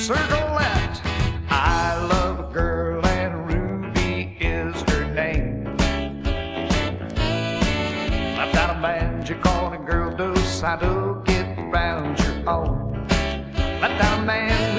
circle that. I love a girl and Ruby is her name. I've got a magic on a girl, do I do get round your home. Let down man